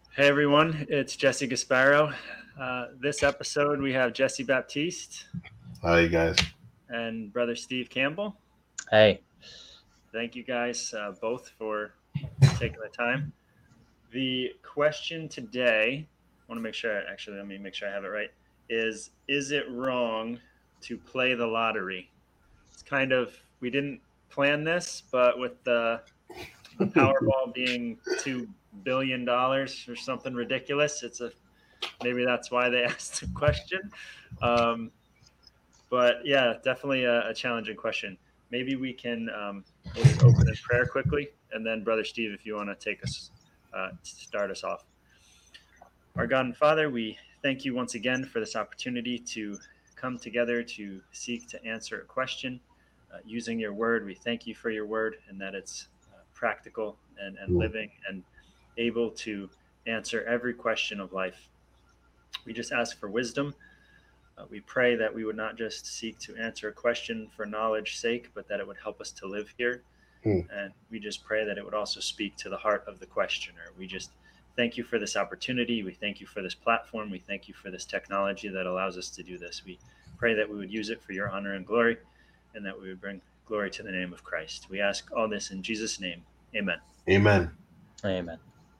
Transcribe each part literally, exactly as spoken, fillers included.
Hey everyone, it's Jesse Gasparo. Uh, this episode we have Jesse Baptiste Hi, guys. and brother Steve Campbell. Hey, Thank you guys uh, both for taking the time. The question today, I want to make sure, actually, let me make sure I have it right, is Is it wrong to play the lottery? It's kind of, we didn't plan this, but with the, the Powerball being two billion dollars or something ridiculous, it's a maybe that's why they asked the question. Um, but yeah, definitely a, a challenging question. Maybe we can um, we'll just open in prayer quickly, and then Brother Steve, if you want to take us, uh, start us off. Our God and Father, we thank you once again for this opportunity to come together to seek to answer a question uh, using your word. We thank you for your word and that it's uh, practical and, and living and able to answer every question of life. We just ask for wisdom. Uh, we pray that we would not just seek to answer a question for knowledge's sake, but that it would help us to live here. Hmm. And we just pray that it would also speak to the heart of the questioner. We just thank you for this opportunity. We thank you for this platform. We thank you for this technology that allows us to do this. We pray that we would use it for your honor and glory, and that we would bring glory to the name of Christ. We ask all this in Jesus' name. Amen. Amen. amen.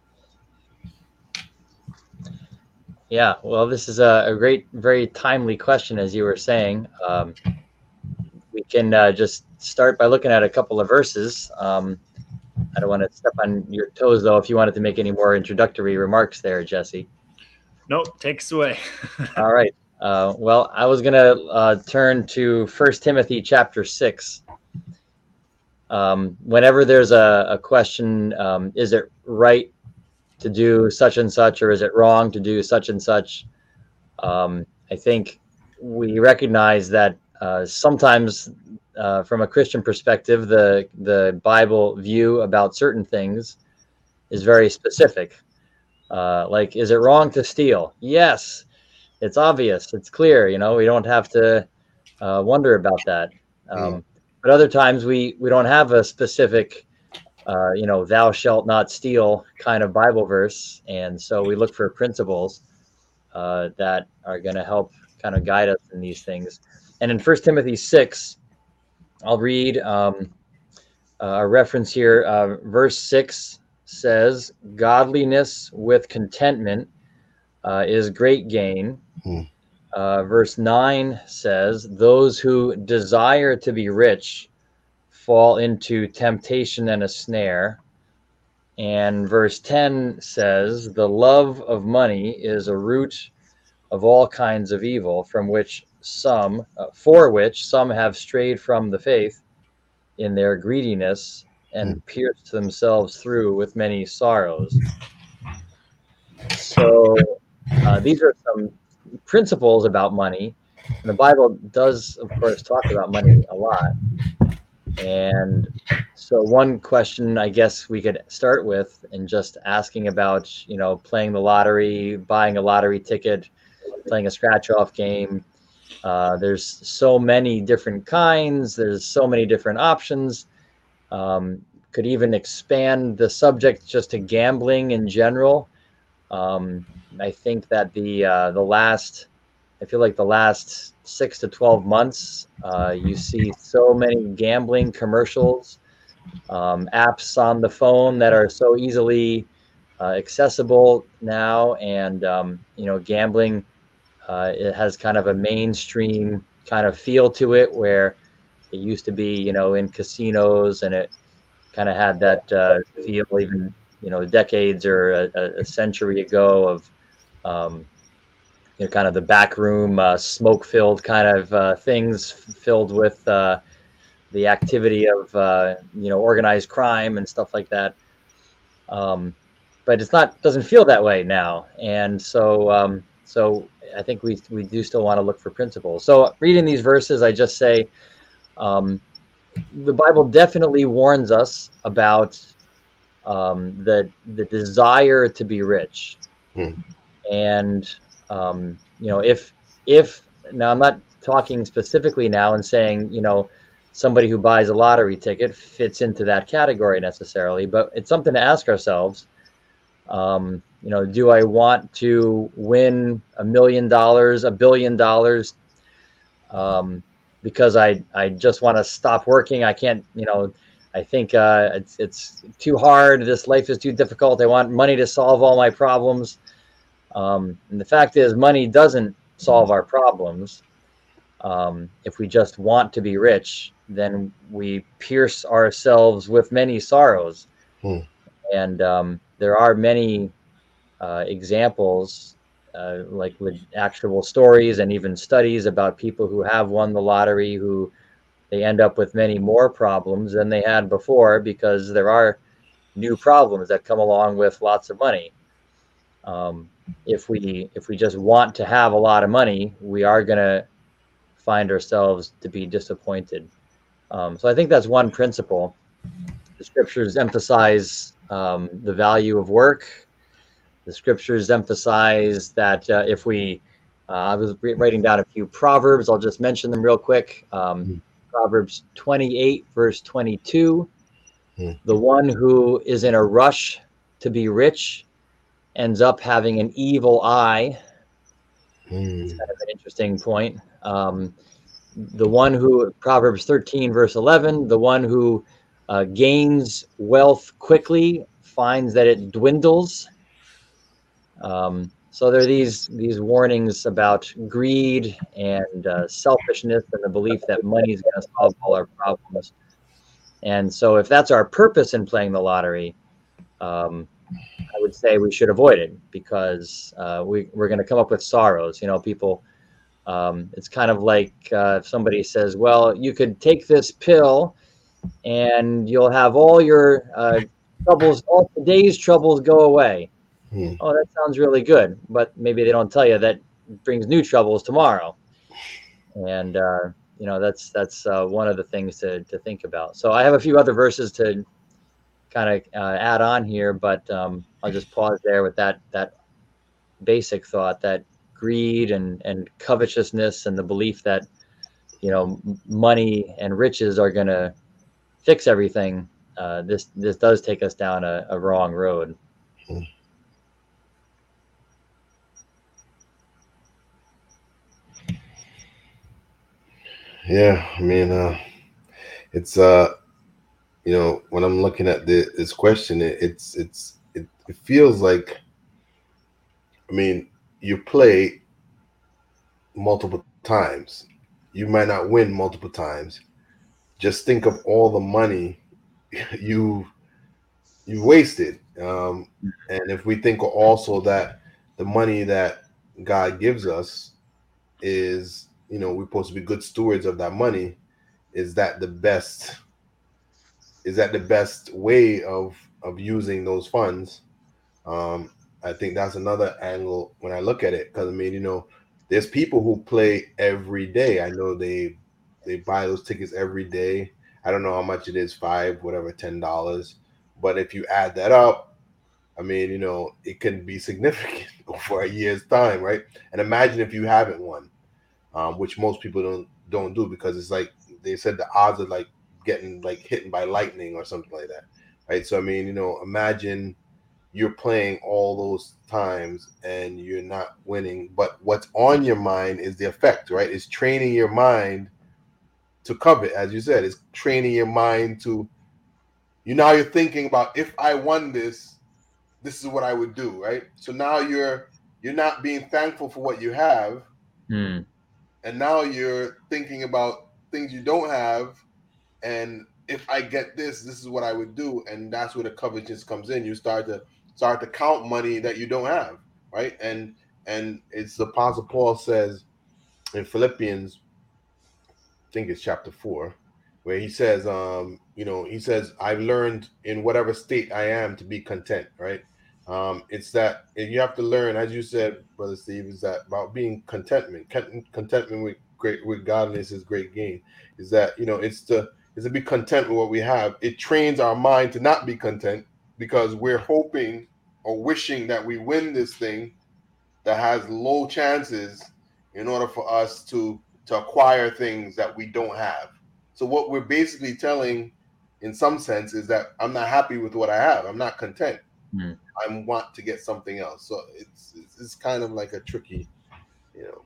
Yeah, well, this is a, a great, very timely question, as you were saying. Um, we can uh, just start by looking at a couple of verses. Um, I don't want to step on your toes, though, if you wanted to make any more introductory remarks there, Jesse. Nope, take us away. All right. Uh, well, I was going to uh, turn to First Timothy chapter six. Um, whenever there's a, a question, um, is it right to do such and such, or is it wrong to do such and such? Um, I think we recognize that uh, sometimes, uh, from a Christian perspective, the the Bible view about certain things is very specific. Uh, like, is it wrong to steal? Yes, it's obvious, it's clear. You know, we don't have to uh, wonder about that. Um, but other times, we we don't have a specific uh, you know, thou shalt not steal kind of Bible verse. And so we look for principles uh, that are going to help kind of guide us in these things. And in First Timothy six, I'll read um, a reference here. Uh, verse six says, godliness with contentment uh, is great gain. Hmm. Uh, verse nine says, those who desire to be rich fall into temptation and a snare. And verse ten says, the love of money is a root of all kinds of evil, from which some, uh, for which some have strayed from the faith in their greediness and pierced themselves through with many sorrows. So uh, these are some principles about money. And the Bible does, of course, talk about money a lot. And so one question I guess we could start with, and just asking about, you know, playing the lottery, buying a lottery ticket, playing a scratch off game. Uh, there's so many different kinds. There's so many different options. Um, could even expand the subject just to gambling in general. Um, I think that the uh, the last, I feel like the last six to twelve months, uh, you see so many gambling commercials, um, apps on the phone that are so easily uh, accessible now, and um, you know, gambling. Uh, it has kind of a mainstream kind of feel to it, where it used to be, you know, in casinos, and it kind of had that uh, feel even, you know, decades or a, a century ago of, um, you know, kind of the backroom, uh, smoke-filled kind of uh, things filled with uh, the activity of, uh, you know, organized crime and stuff like that. Um, but it's not, doesn't feel that way now. And so, um, so I think we, we do still want to look for principles. So reading these verses, I just say, um, the Bible definitely warns us about um, the, the desire to be rich. Hmm. And, um, you know, if, if now I'm not talking specifically now and saying, you know, somebody who buys a lottery ticket fits into that category necessarily, but it's something to ask ourselves. Um, you know, do I want to win a million dollars, a billion dollars, um, because I I just want to stop working? I can't, you know, I think uh, it's it's too hard. This life is too difficult. I want money to solve all my problems. Um, and the fact is, money doesn't solve our problems. Um, if we just want to be rich, then we pierce ourselves with many sorrows. Hmm. And um, there are many uh, examples, uh, like with actual stories and even studies about people who have won the lottery, who they end up with many more problems than they had before, because there are new problems that come along with lots of money. Um, if we if we just want to have a lot of money, we are going to find ourselves to be disappointed. Um, so I think that's one principle. The scriptures emphasize um, the value of work. The scriptures emphasize that uh, if we, uh, I was re- writing down a few proverbs. I'll just mention them real quick. Um, Mm. Proverbs twenty-eight, verse twenty-two. Mm. The one who is in a rush to be rich ends up having an evil eye. Mm. It's kind of an interesting point. Um, the one who, Proverbs thirteen, verse eleven, the one who uh, gains wealth quickly finds that it dwindles. Um, so there are these these warnings about greed and uh, selfishness and the belief that money is going to solve all our problems. And so if that's our purpose in playing the lottery, um, I would say we should avoid it, because uh, we, we're going to come up with sorrows. You know, people, um, it's kind of like uh, if somebody says, well, you could take this pill and you'll have all your uh, troubles, all today's troubles go away. Hmm. Oh, that sounds really good. But maybe they don't tell you that brings new troubles tomorrow. And, uh, you know, that's that's uh, one of the things to, to think about. So I have a few other verses to kind of uh, add on here, but um, I'll just pause there with that that basic thought that greed and, and covetousness and the belief that, you know, money and riches are going to fix everything. Uh, this this does take us down a, a wrong road. Hmm. Yeah, I mean, uh, it's uh, you know, when I'm looking at the, this question, it, it's it's it, it feels like, I mean, you play multiple times, you might not win multiple times. Just think of all the money you you wasted. Um, and if we think also that the money that God gives us is, you know, we're supposed to be good stewards of that money. Is that the best? Is that the best way of of using those funds? Um, I think that's another angle when I look at it, because I mean, you know, there's people who play every day. I know they they buy those tickets every day. I don't know how much it is, five, whatever, ten dollars. But if you add that up, I mean, you know, it can be significant for a year's time, right? And imagine if you haven't won, um, which most people don't don't do, because it's like they said the odds are like getting like hit by lightning or something like that, right? So I mean, you know, imagine you're playing all those times and you're not winning, but what's on your mind is the effect, right? It's training your mind to covet, as you said. It's training your mind to, you now you're thinking about, if I won this, this is what I would do, right? So now you're you're not being thankful for what you have, Hmm. and now you're thinking about things you don't have, and if I get this, this is what I would do, and that's where the covetousness comes in. You start to start to count money that you don't have, right? And and it's the Apostle Paul says in Philippians, I think it's chapter four, where he says, um, you know, he says, I've learned in whatever state I am to be content, right? Um, it's that you have to learn, as you said, Brother Steve, is that about being contentment. Contentment with great with godliness is great gain. Is that, you know, it's to is to be content with what we have. It trains our mind to not be content, because we're hoping or wishing that we win this thing that has low chances, in order for us to to acquire things that we don't have. So what we're basically telling, in some sense, is that I'm not happy with what I have. I'm not content. Hmm. I want to get something else. So it's it's, it's kind of like a tricky, you know.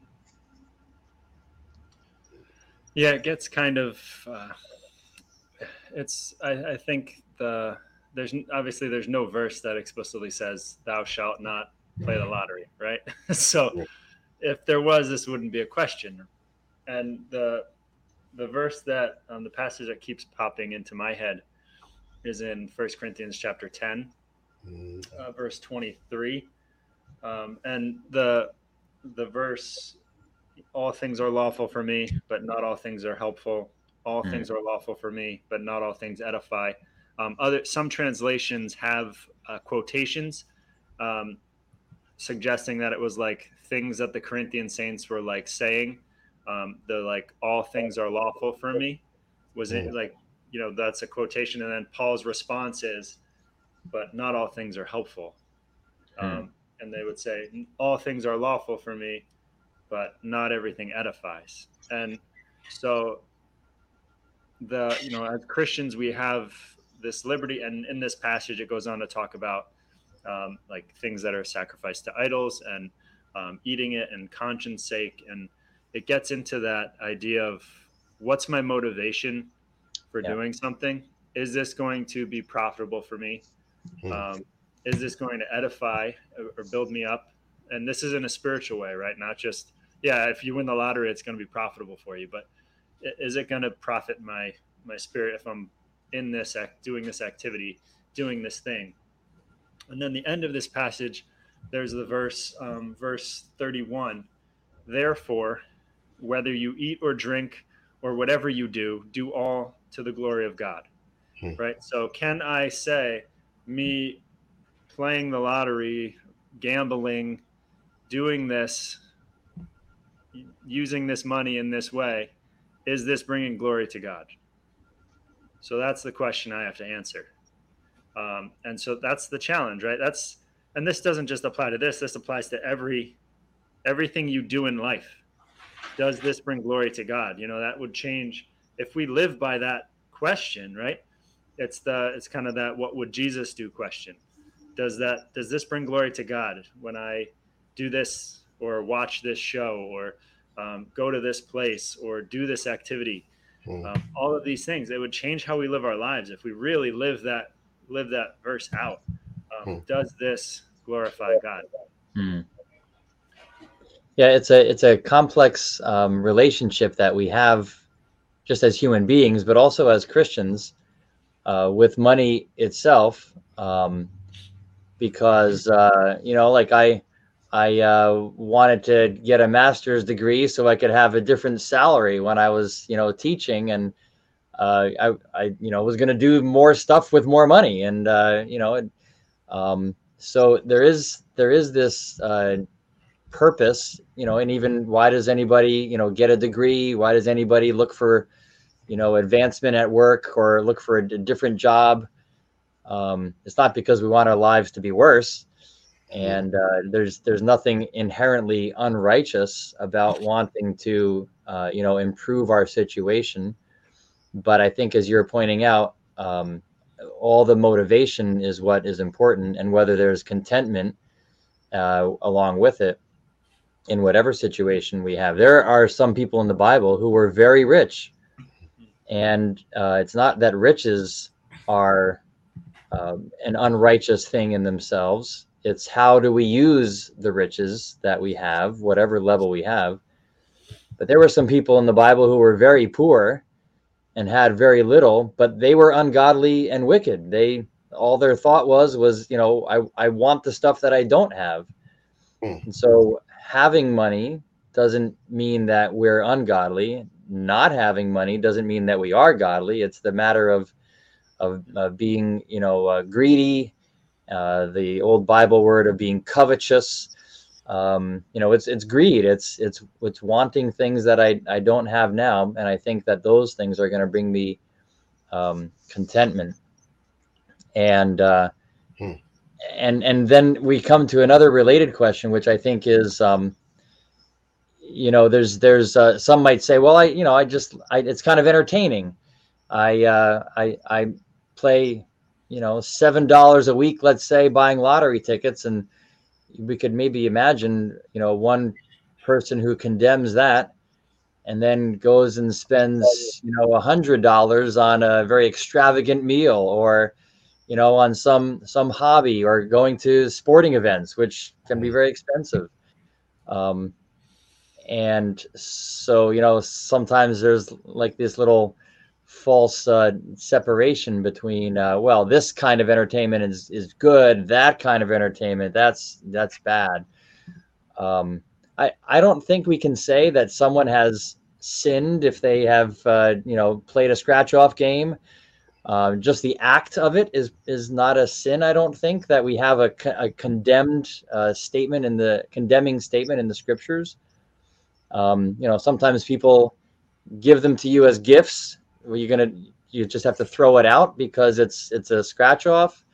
Yeah, it gets kind of. Uh, it's. I, I think the there's obviously there's no verse that explicitly says thou shalt not play the lottery, right? So Yeah. if there was, this wouldn't be a question. And the the verse that um, the passage that keeps popping into my head is in First Corinthians chapter ten, Mm, uh, verse twenty-three, um, and the the verse, all things are lawful for me, but not all things are helpful. All Hmm. things are lawful for me, but not all things edify. Um, other some translations have uh, quotations um, suggesting that it was like things that the Corinthian saints were like saying. Um, the like all things are lawful for me. Was it mm, like, you know, that's a quotation, and then Paul's response is, but not all things are helpful. Hmm. Um, and they would say all things are lawful for me, but not everything edifies. And so the, you know, as Christians we have this liberty, and in this passage it goes on to talk about um, like things that are sacrificed to idols, and um, eating it and conscience sake, and it gets into that idea of what's my motivation for Yeah. doing something. Is this going to be profitable for me? mm, um, is this going to edify or build me up? And this is in a spiritual way, right? Not just, yeah, if you win the lottery it's going to be profitable for you, but is it going to profit my my spirit if I'm in this act, doing this activity, doing this thing? And then the end of this passage, there's the verse, um, verse thirty-one. Therefore, whether you eat or drink or whatever you do, do all to the glory of God. mm, Right? So can I say me playing the lottery, gambling, doing this, using this money in this way, is this bringing glory to God? So that's the question I have to answer. Um, and so that's the challenge, right? That's, and this doesn't just apply to this. This applies to every everything you do in life. Does this bring glory to God? You know, that would change if we live by that question, right? It's the it's kind of that what would Jesus do question. Does that does this bring glory to God when I do this or watch this show or um, go to this place or do this activity? mm, Um, all of these things, it would change how we live our lives if we really live that live that verse out. Um, mm. does this glorify God? Hmm. Yeah, it's a it's a complex um, relationship that we have just as human beings, but also as Christians uh, with money itself. Um, because uh, you know, like I I uh, wanted to get a master's degree so I could have a different salary when I was, you know, teaching, and uh, I I you know was going to do more stuff with more money, and uh, you know, um, so there is there is this. Uh, purpose, you know, and even why does anybody, you know, get a degree? Why does anybody look for, you know, advancement at work or look for a, a different job? Um, it's not because we want our lives to be worse. And uh, there's there's nothing inherently unrighteous about wanting to, uh, you know, improve our situation. But I think, as you're pointing out, um, all the motivation is what is important, and whether there's contentment uh, along with it in whatever situation we have. There are some people in the Bible who were very rich, and uh, it's not that riches are um, an unrighteous thing in themselves. It's how do we use the riches that we have, whatever level we have. But there were some people in the Bible who were very poor and had very little, but they were ungodly and wicked. They all their thought was was you know I I want the stuff that I don't have. Mm. And so having money doesn't mean that we're ungodly. Not having money doesn't mean that we are godly. It's the matter of of uh, being, you know, uh, greedy. Uh, the old Bible word of being covetous. Um, you know, it's it's greed. It's it's it's wanting things that I I don't have now, and I think that those things are going to bring me um, contentment. And uh, Hmm. and and then we come to another related question, which I think is, um, you know, there's there's uh, some might say, well, I you know I just I, it's kind of entertaining. I uh, I I play you know, seven dollars a week, let's say, buying lottery tickets, and we could maybe imagine, you know, one person who condemns that and then goes and spends, you know, a hundred dollars on a very extravagant meal, or, you know, on some some hobby, or going to sporting events, which can be very expensive. Um, and so, you know, sometimes there's like this little false uh, separation between, uh, well, this kind of entertainment is is good, that kind of entertainment, that's that's bad. Um, I I don't think we can say that someone has sinned if they have, uh, you know, played a scratch off game. Uh, just the act of it is is not a sin. I don't think that we have a, a condemned uh, statement in the condemning statement in the scriptures. Um, you know, sometimes people give them to you as gifts. Where you're gonna, you just have to throw it out because it's it's a scratch off.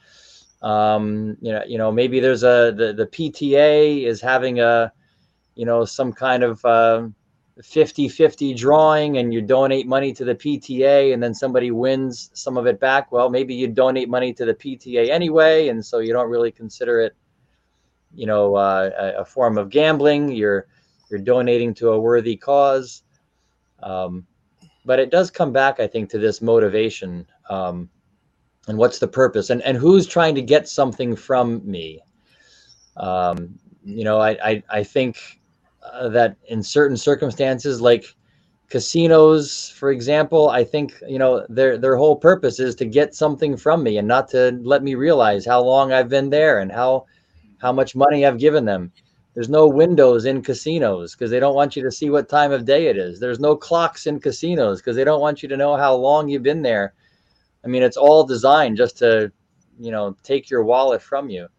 Um, you know, you know, maybe there's a the, the P T A is having a, you know, some kind of uh, fifty fifty drawing, and you donate money to the P T A, and then somebody wins some of it back. Well, maybe you donate money to the P T A anyway, and so you don't really consider it, you know, uh, a, a form of gambling. You're you're donating to a worthy cause. Um, but it does come back, I think, to this motivation, um, and what's the purpose, and, and who's trying to get something from me. Um, you know, I, I, I think uh, that in certain circumstances, like casinos, for example, I think, you know, their their whole purpose is to get something from me and not to let me realize how long I've been there and how how much money I've given them. There's no windows in casinos because they don't want you to see what time of day it is. There's no clocks in casinos because they don't want you to know how long you've been there. I mean, it's all designed just to, you know, take your wallet from you.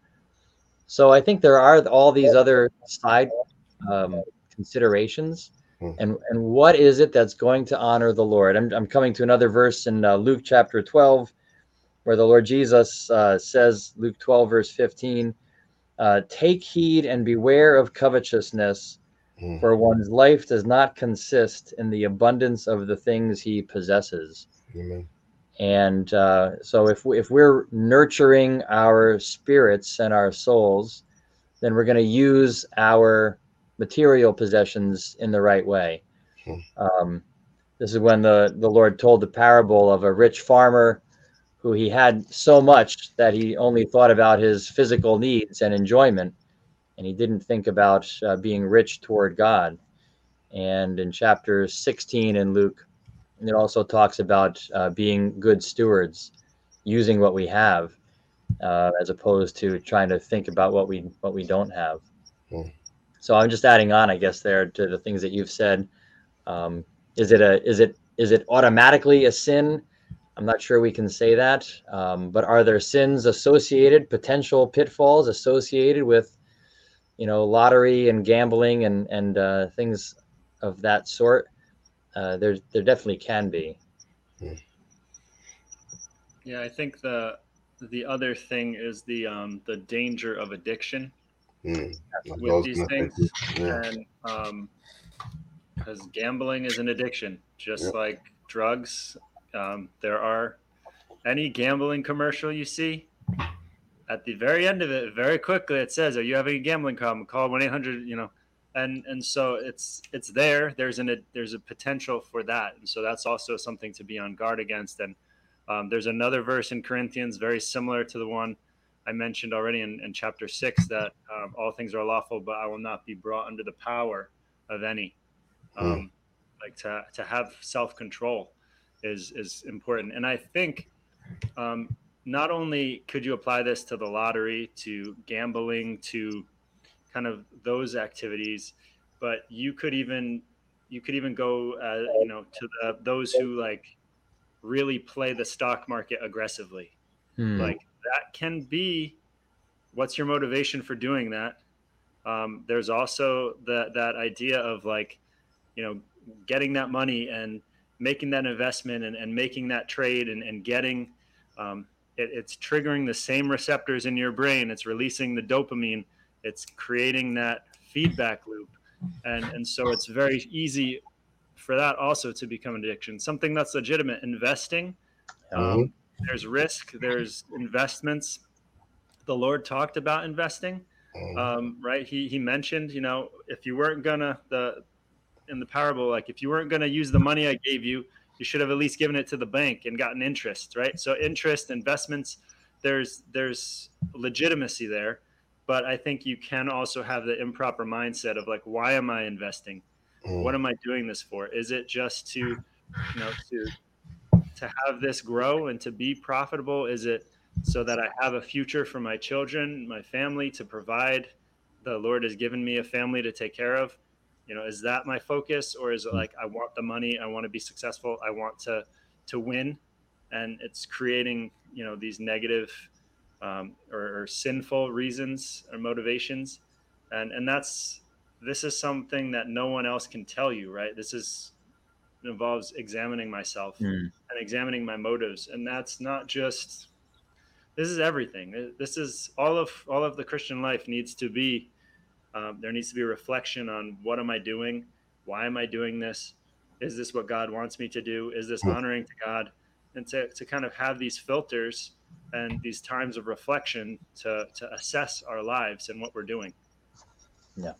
So I think there are all these other side um, considerations. Hmm. And, and what is it that's going to honor the Lord? I'm, I'm coming to another verse in uh, Luke chapter twelve, where the Lord Jesus uh, says, Luke twelve, verse fifteen, uh, take heed and beware of covetousness, Hmm. for one's life does not consist in the abundance of the things he possesses. Amen. And uh, so if, we, if we're nurturing our spirits and our souls, then we're going to use our material possessions in the right way. Hmm. Um, this is when the, the Lord told the parable of a rich farmer who he had so much that he only thought about his physical needs and enjoyment, and he didn't think about uh, being rich toward God. And in chapter sixteen in Luke, it also talks about uh, being good stewards, using what we have, uh, as opposed to trying to think about what we what we don't have. Hmm. So I'm just adding on, I guess, there to the things that you've said. Um, is it a is it is it automatically a sin? I'm not sure we can say that. Um, but are there sins associated, potential pitfalls associated with, you know, lottery and gambling and and uh, things of that sort? Uh, there there definitely can be. Yeah, I think the the other thing is the um, the danger of addiction Hmm. with these Gonna say things, too. Yeah. and um, because gambling is an addiction, just Yep. like drugs. Um, there are any gambling commercial you see, at the very end of it, very quickly it says, "Are you having a gambling problem? Call one eight hundred." You know, and and so it's it's there. There's an a, there's a potential for that, and so that's also something to be on guard against. And um, there's another verse in Corinthians very similar to the one I mentioned already in, in chapter six, that um, all things are lawful, but I will not be brought under the power of any. Um, Hmm. Like to to have self control is is important, and I think. Um, not only could you apply this to the lottery, to gambling, to kind of those activities, but you could even you could even go, uh, you know, to the, those who like really play the stock market aggressively. Hmm. Like that can be what's your motivation for doing that. Um, there's also that that idea of like, you know, getting that money and making that investment and, and making that trade and, and getting um, it, it's triggering the same receptors in your brain. It's releasing the dopamine. It's creating that feedback loop. And, and so it's very easy for that also to become an addiction, something that's legitimate. Investing, Mhm. um, there's risk, there's investments. The Lord talked about investing, um, right? He he mentioned, you know, if you weren't gonna the in the parable, like if you weren't gonna use the money I gave you, you should have at least given it to the bank and gotten interest, right? So interest, investments, there's there's legitimacy there, but I think you can also have the improper mindset of like, why am I investing? What am I doing this for? Is it just to, you know, to to have this grow and to be profitable? Is it so that I have a future for my children, my family to provide? The Lord has given me a family to take care of. You know, is that my focus, or is it like I want the money, I want to be successful, I want to to win, and it's creating, you know, these negative um, or, or sinful reasons or motivations, and and that's this is something that no one else can tell you, right? This is involves examining myself Mm. and examining my motives, and that's not just this is everything. This is all of all of the Christian life needs to be um, there needs to be a reflection on what am I doing, why am I doing this, is this what God wants me to do, is this honoring to God, and to, to kind of have these filters and these times of reflection to to assess our lives and what we're doing. Yeah.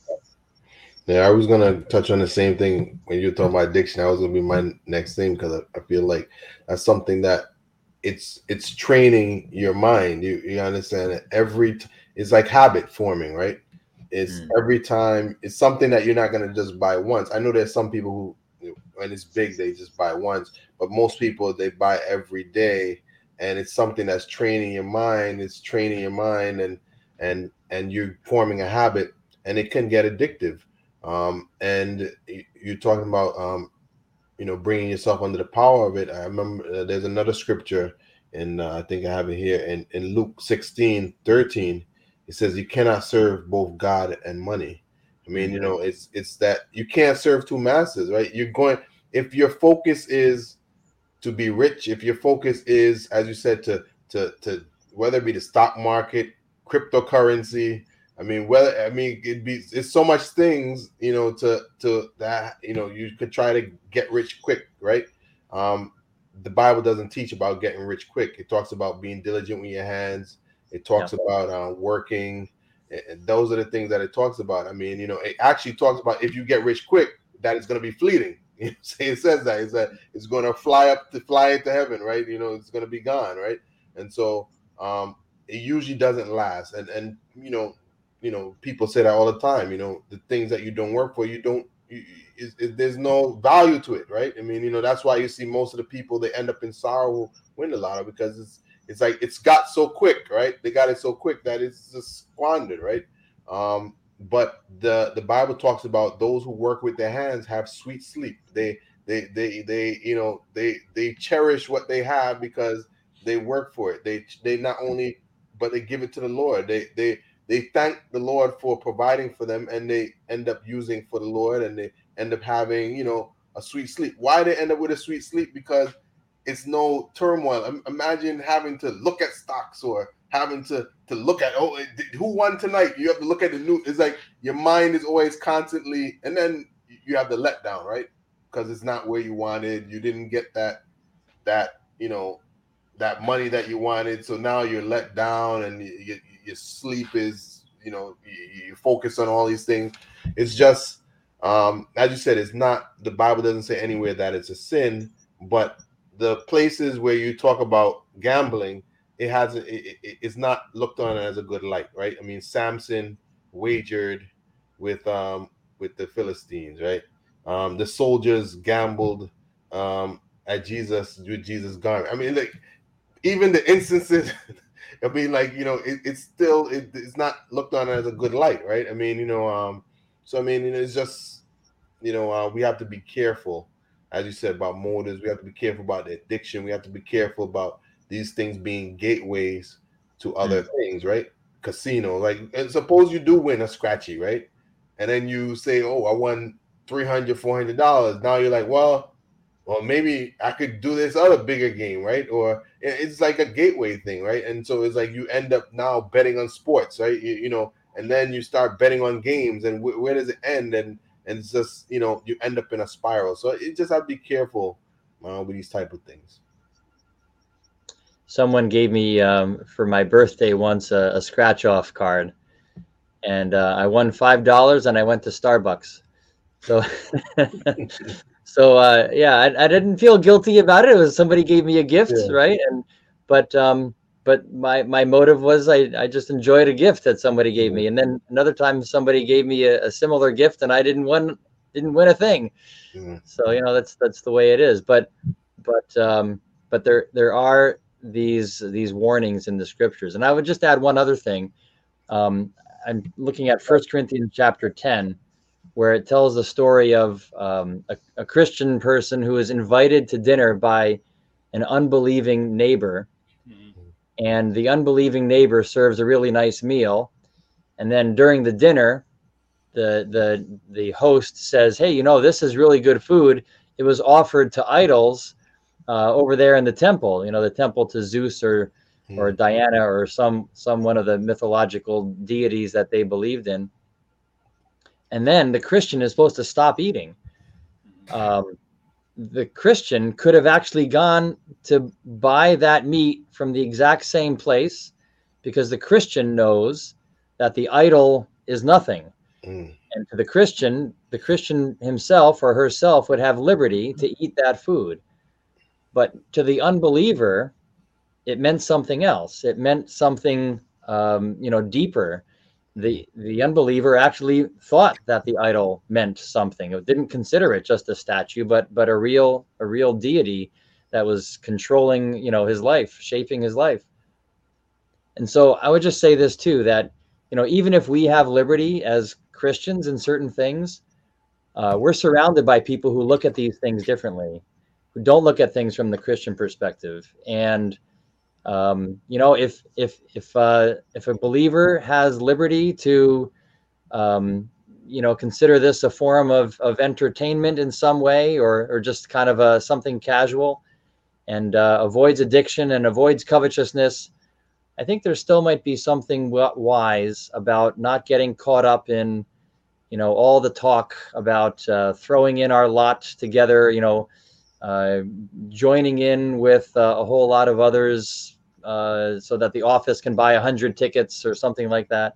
Yeah, I was gonna touch on the same thing when you were talking about addiction. That was gonna be my next thing, because I, I feel like that's something that it's it's training your mind. You you understand that every t- it's like habit forming, right? It's Mm. every time it's something that you're not gonna just buy once. I know there's some people who, you know, when it's big, they just buy once, but most people they buy every day, and it's something that's training your mind. It's training your mind, and and and you're forming a habit, and it can get addictive. Um, and y- you're talking about, um, you know, bringing yourself under the power of it. I remember uh, there's another scripture, and uh, I think I have it here in, in Luke sixteen thirteen. It says you cannot serve both God and money. I mean, you know, it's it's that you can't serve two masters, right? You're going, if your focus is to be rich, if your focus is, as you said, to to to whether it be the stock market, cryptocurrency, I mean, whether I mean it'd be it's so much things, you know, to to that, you know, you could try to get rich quick, right? Um, the Bible doesn't teach about getting rich quick. It talks about being diligent with your hands. It talks Yeah. about uh, working. And those are the things that it talks about. I mean, you know, it actually talks about if you get rich quick, that it's going to be fleeting. You know, it says that it's that it's going to fly up to fly into heaven, right? You know, it's going to be gone, right? And so um, it usually doesn't last. And and you know, you know, people say that all the time. You know, the things that you don't work for, you don't. You, is, is, there's no value to it, right? I mean, you know, that's why you see most of the people they end up in sorrow who win the lotto, because it's it's like it's got so quick, right? They got it so quick that it's just squandered, right? Um, but the the Bible talks about those who work with their hands have sweet sleep. They they they they you know they they cherish what they have because they work for it. They they not only but they give it to the Lord. They they they thank the Lord for providing for them, and they end up using for the Lord, and they end up having, you know, a sweet sleep. Why they end up with a sweet sleep? Because it's no turmoil. Imagine having to look at stocks, or having to to look at, oh, who won tonight. You have to look at the news. It's like your mind is always constantly, and then you have the letdown, right? Because it's not where you wanted. You didn't get that that you know that money that you wanted, so now you're let down, and you, you, your sleep is, you know, you, you focus on all these things. It's just, um, as you said, it's not. The Bible doesn't say anywhere that it's a sin, but the places where you talk about gambling, it has it, it, it's not looked on as a good light, right? I mean, Samson wagered with um with the Philistines, right? Um, the soldiers gambled um at Jesus with Jesus' garment. I mean, like, even the instances, I mean, like, you know, it, it's still it, it's not looked on as a good light, right? I mean, you know, um, so I mean, you know, it's just, you know, uh, we have to be careful, as you said, about motives. We have to be careful about the addiction. We have to be careful about these things being gateways to other Mm. things, right? Casino, like, and suppose you do win a scratchy, right? And then you say, oh, I won three hundred, four hundred dollars. Now you're like, well, well, maybe I could do this other bigger game, right? Or it's like a gateway thing, right? And so it's like you end up now betting on sports, right? You, you know, and then you start betting on games, and wh- where does it end? And and it's just, you know, you end up in a spiral. So you just have to be careful uh, with these type of things. someone gave me um, for my birthday once a, a scratch off card, and uh, I won five dollars, and I went to Starbucks. So, so uh, yeah, I, I didn't feel guilty about it. It was somebody gave me a gift, Yeah. right? And but um, but my my motive was I I just enjoyed a gift that somebody gave me, and then another time somebody gave me a, a similar gift, and I didn't win didn't win a thing. Mhm. So you know that's that's the way it is. But but um, but there there are these these warnings in the scriptures, and I would just add one other thing. Um, I'm looking at First Corinthians chapter ten, where it tells the story of um, a, a Christian person who is invited to dinner by an unbelieving neighbor, Mhm. and the unbelieving neighbor serves a really nice meal, and then during the dinner, the the the host says, "Hey, you know, this is really good food. It was offered to idols uh, over there in the temple. You know, the temple to Zeus or or Mhm. Diana or some some one of the mythological deities that they believed in." And then the Christian is supposed to stop eating. Um, the Christian could have actually gone to buy that meat from the exact same place, because the Christian knows that the idol is nothing. Mhm. And to the Christian, the Christian himself or herself would have liberty to eat that food. But to the unbeliever, it meant something else. It meant something, um, you know, deeper. The the unbeliever actually thought that the idol meant something. It didn't consider it just a statue, but but a real a real deity that was controlling, you know, his life, shaping his life. And so I would just say this too, that you know, even if we have liberty as Christians in certain things, uh, we're surrounded by people who look at these things differently, who don't look at things from the Christian perspective. And um, you know, if if if uh, if a believer has liberty to um, you know, consider this a form of of entertainment in some way, or or just kind of a something casual, and uh, avoids addiction and avoids covetousness, I think there still might be something wise about not getting caught up in, you know, all the talk about uh, throwing in our lot together, you know, uh, joining in with uh, a whole lot of others uh, so that the office can buy a hundred tickets or something like that.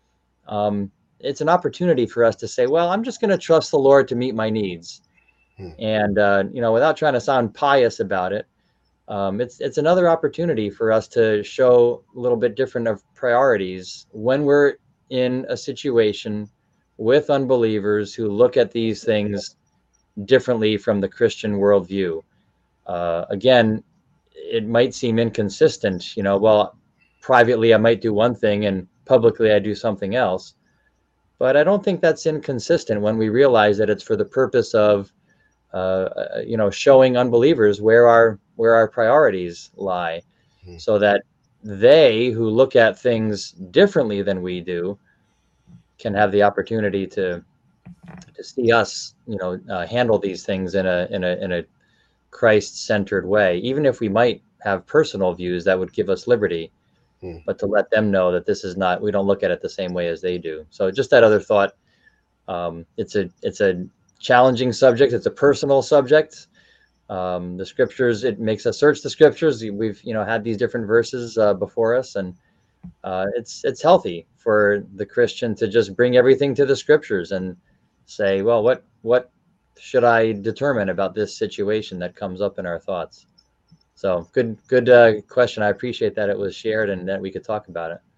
Um, it's an opportunity for us to say, well, I'm just going to trust the Lord to meet my needs. Hmm. And, uh, you know, without trying to sound pious about it, um, it's it's another opportunity for us to show a little bit different of priorities when we're in a situation with unbelievers who look at these things differently from the Christian worldview. Uh, again, it might seem inconsistent, you know, well, privately I might do one thing and publicly I do something else. But I don't think that's inconsistent when we realize that it's for the purpose of, uh, you know, showing unbelievers where our where our priorities lie, Mhm. so that they who look at things differently than we do can have the opportunity to to see us, you know, uh, handle these things in a in a in a Christ-centered way, even if we might have personal views that would give us liberty, Hmm. but to let them know that this is not, we don't look at it the same way as they do. So just that other thought. Um, it's a it's a challenging subject. It's a personal subject. Um, the scriptures, it makes us search the scriptures. We've, you know, had these different verses uh, before us, and uh, it's it's healthy for the Christian to just bring everything to the scriptures and say, well, what what should I determine about this situation that comes up in our thoughts? So good good uh, question. I appreciate that it was shared and that we could talk about it.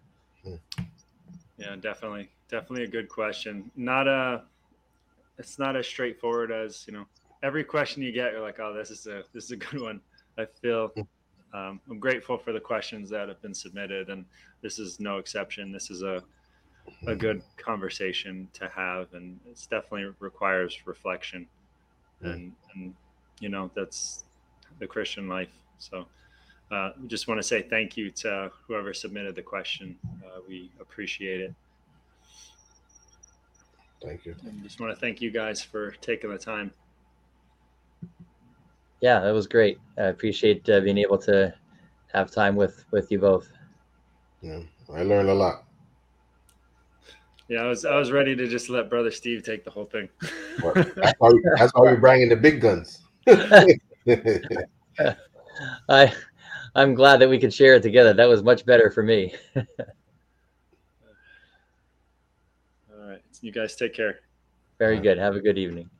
Yeah, definitely, definitely a good question. Not a, it's not as straightforward as, you know, every question you get, you're like, oh, this is a this is a good one. I feel um, I'm grateful for the questions that have been submitted, and this is no exception. This is a a good conversation to have, and it's definitely requires reflection, and and you know, that's the Christian life. So uh, we just want to say thank you to whoever submitted the question. Uh, we appreciate it. Thank you. And just want to thank you guys for taking the time. Yeah, that was great. I appreciate uh, being able to have time with with you both. Yeah, I learned a lot. Yeah, I was I was ready to just let Brother Steve take the whole thing. Well, that's why that's why we're bringing the big guns. I I'm glad that we could share it together. That was much better for me. All right. You guys take care. Very good. Have a good evening.